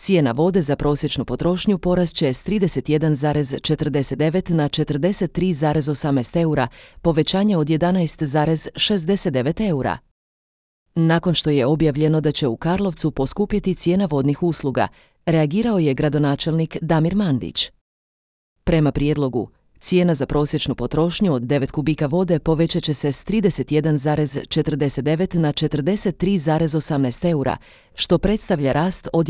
Cijena vode za prosječnu potrošnju porast će s 31,49 na 43,18 eura, povećanje od 11,69 eura. Nakon što je objavljeno da će u Karlovcu poskupjeti cijena vodnih usluga, reagirao je gradonačelnik Damir Mandić. Prema prijedlogu, cijena za prosječnu potrošnju od 9 kubika vode povećat će se s 31,49 na 43,18 eura, što predstavlja rast od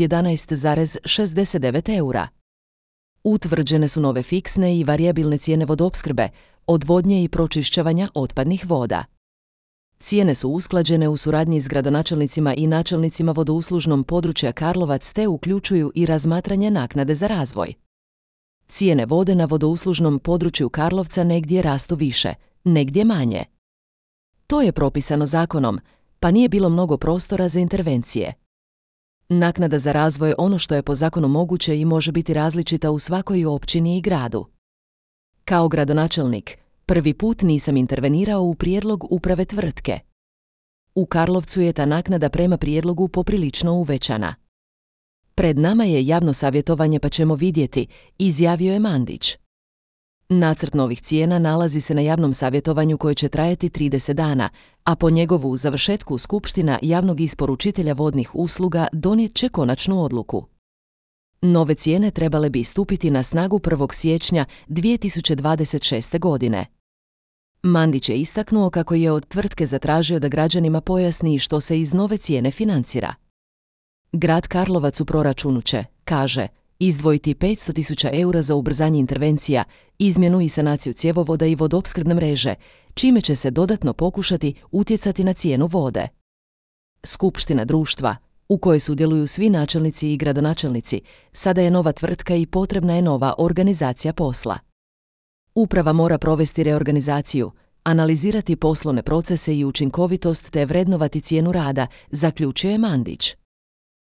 11,69 eura. Utvrđene su nove fiksne i varijabilne cijene vodoopskrbe, odvodnje i pročišćavanja otpadnih voda. Cijene su usklađene u suradnji s gradonačelnicima i načelnicima vodouslužnom područja Karlovac te uključuju i razmatranje naknade za razvoj. Cijene vode na vodouslužnom području Karlovca negdje rastu više, negdje manje. To je propisano zakonom, pa nije bilo mnogo prostora za intervencije. Naknada za razvoj je ono što je po zakonu moguće i može biti različita u svakoj općini i gradu. Kao gradonačelnik, prvi put nisam intervenirao u prijedlog uprave tvrtke. U Karlovcu je ta naknada prema prijedlogu poprilično uvećana. Pred nama je javno savjetovanje pa ćemo vidjeti, izjavio je Mandić. Nacrt novih cijena nalazi se na javnom savjetovanju koje će trajati 30 dana, a po njegovu završetku Skupština javnog isporučitelja vodnih usluga donijet će konačnu odluku. Nove cijene trebale bi stupiti na snagu 1. siječnja 2026. godine. Mandić je istaknuo kako je od tvrtke zatražio da građanima pojasni što se iz nove cijene financira. Grad Karlovac u proračunu će, kaže, izdvojiti 500.000 eura za ubrzanje intervencija, izmjenu i sanaciju cjevovoda i vodoopskrbne mreže, čime će se dodatno pokušati utjecati na cijenu vode. Skupština društva, u kojoj sudjeluju svi načelnici i gradonačelnici, sada je nova tvrtka i potrebna je nova organizacija posla. Uprava mora provesti reorganizaciju, analizirati poslovne procese i učinkovitost te vrednovati cijenu rada, zaključio je Mandić.